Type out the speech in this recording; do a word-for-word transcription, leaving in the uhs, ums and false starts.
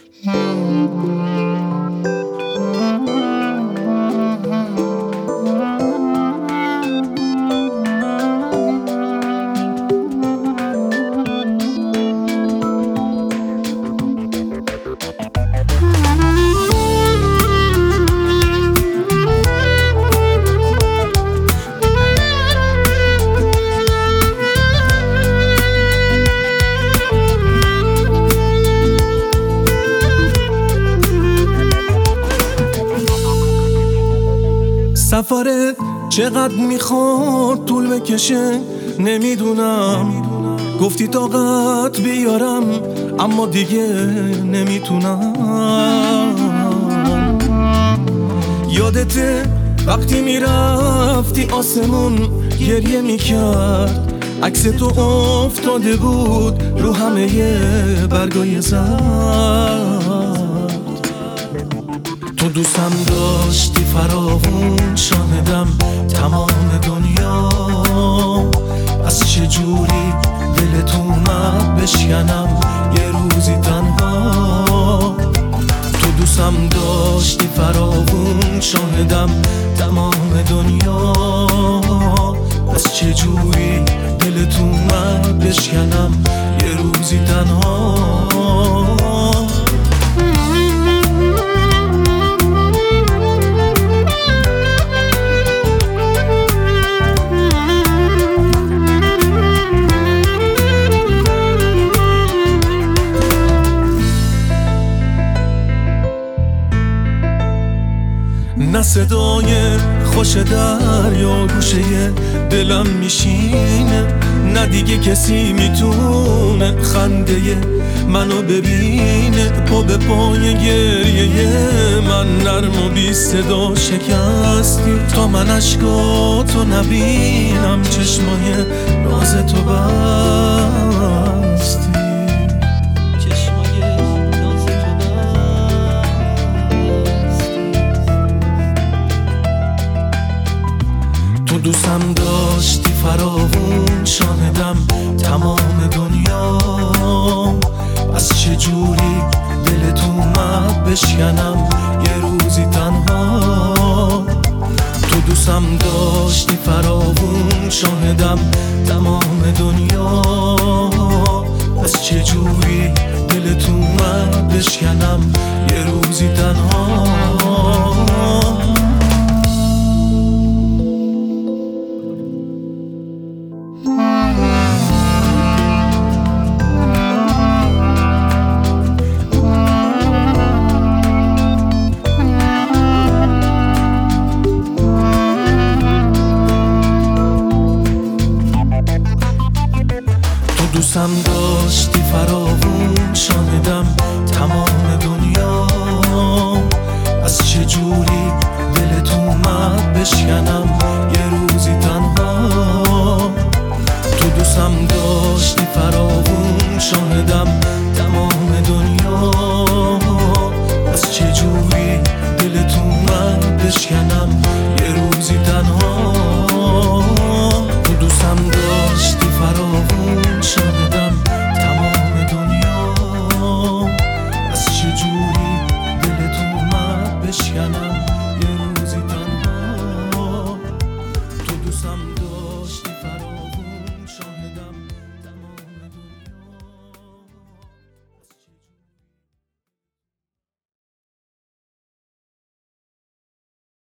سفرت چقدر میخواد طول بکشه نمیدونم، گفتی طاقت بیارم اما دیگه نمیتونم. یادته وقتی میرفتی آسمون گریه میکرد، عکس تو افتاده بود رو همه برگای زرد. تو دوستم داشتی فراوون، شاهدم تمام دنیا، از چجوری دلت اومد بشکنم یه روزی تنها. تو دوستم داشتی فراوون، شاهدم تمام دنیا، از چجوری دلت اومد بشکنم یه روزی تنها. نه صدای خوش دریا گوشه دلم میشینه، نه دیگه کسی میتونه خنده منو ببینه. پا به پای گریه من نرم و بی صدا شکستی، تا من اشکاتو نبینم چشمای ناز تو بستی. تو دوستم داشتی فراوون، شاهدم تمام دنیا، از چجوری دلت اومد بشکنم یه روزی تنها. تو دوستم داشتی فراوون، شاهدم تمام دنیا، از چجوری دلت اومد بشکنم یه روزی تنها. دوستم داشتی فراوون، شاهدم تمام دنیا، از چجوری دلت اومد بشکنم یه روزی تنها.